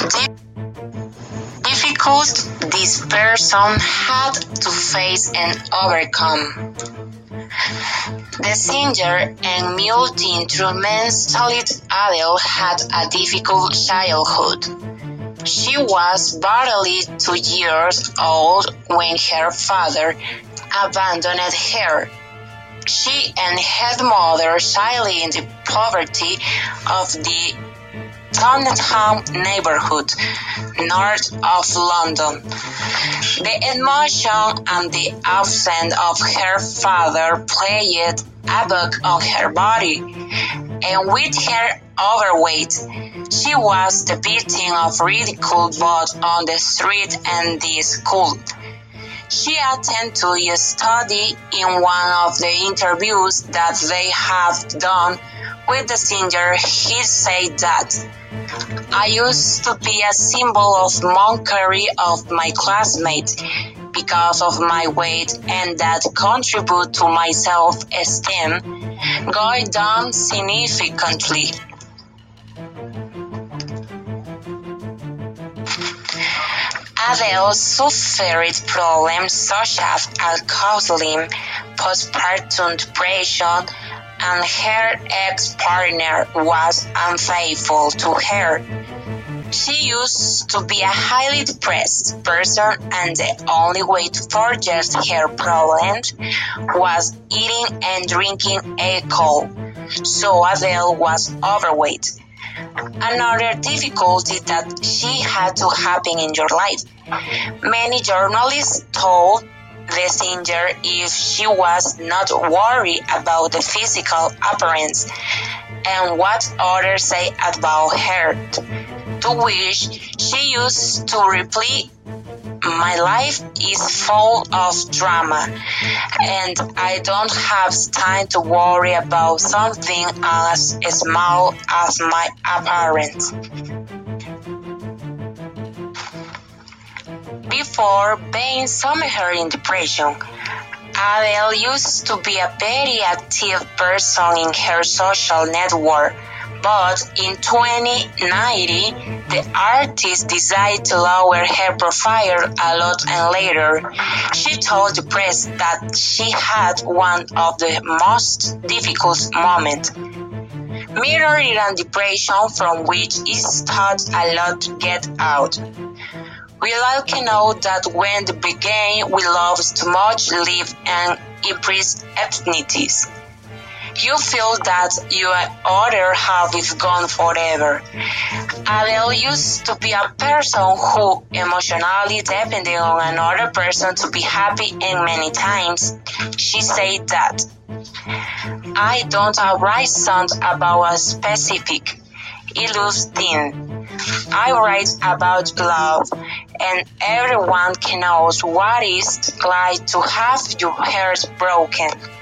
Difficulties this person had to face and overcome. The singer and multi-instrumentalist Adele had a difficult childhood. She was barely 2 years old when her father abandoned her. She and her mother lived in the poverty of the Tottenham neighborhood, north of London. The emotion and the absence of her father played havoc on her body, and with her overweight, she was the victim of ridicule both on the street and the school. She attended to study. In one of the interviews that they have done with the singer, he said that, "I used to be a symbol of mockery of my classmates because of my weight, and that contributed to my self-esteem going down significantly." Adele suffered problems such as alcoholism, postpartum depression, and her ex-partner was unfaithful to her. She used to be a highly depressed person, and the only way to forget her problems was eating and drinking alcohol, so Adele was overweight. Another difficulty that she had to happen in your life. Many journalists told the singer if she was not worried about the physical appearance and what others say about her, to which she used to reply, "My life is full of drama, and I don't have time to worry about something as small as my appearance." Before being somewhere in depression, Adele used to be a very active person in her social network, but in 2019, the artist decided to lower her profile a lot, and later, she told the press that she had one of the most difficult moments, mirroring a depression from which it's thought a lot to get out. We all can know that when the beginning we love too much live and impress ethnities. You feel that your other half is gone forever. Adele used to be a person who emotionally depended on another person to be happy, and many times she said that, "I don't write songs about a specific illus thing. I write about love, and everyone knows what it's like to have your heart broken."